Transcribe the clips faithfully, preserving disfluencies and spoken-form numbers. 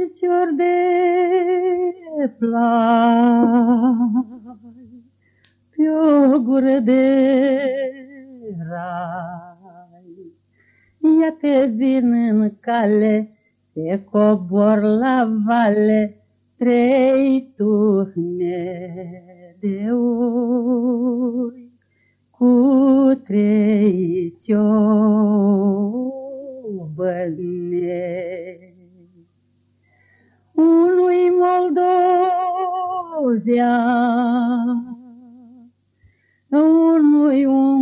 dulcior de plai, pe o gură de rai. Ia te vin în cale, se cobor la vale, trei turne de oi, cu trei ciobănei. Unui moldovean, unui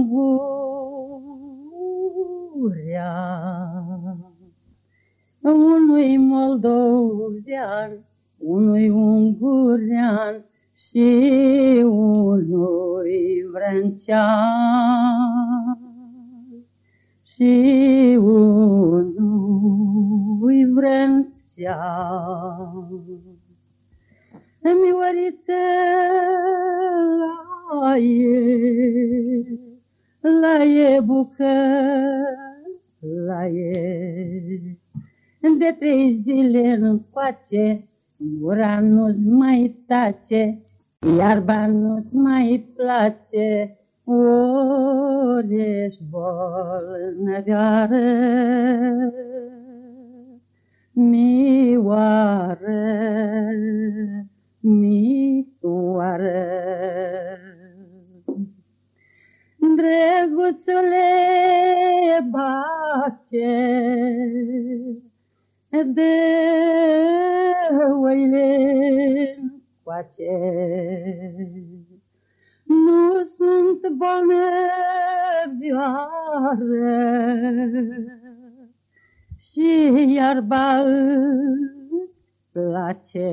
ungurean, unui moldovean, unui ungurean și unui vrâncean, și unui vrâncean. Mioriță la e, la e bucă, la e. De trei zile încoace, gura nu-ți mai tace, iarba nu-ți mai place, ori ești bolnăvioară, mioară, mioară. Drăguțule bace, de oile încoace, nu sunt bolnăvioară și iarba îți place.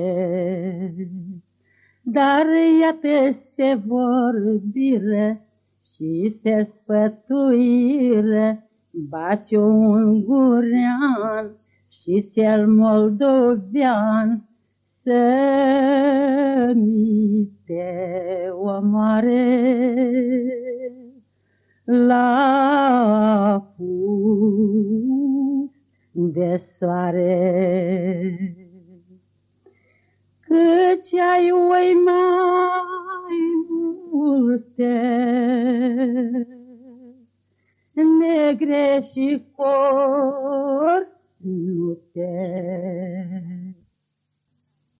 Dar iată se vorbire și se sfătuire, baci un gurean și cel moldovean să-mi te omoare la fus de soare. Căci ai oi mai multe, negre și cor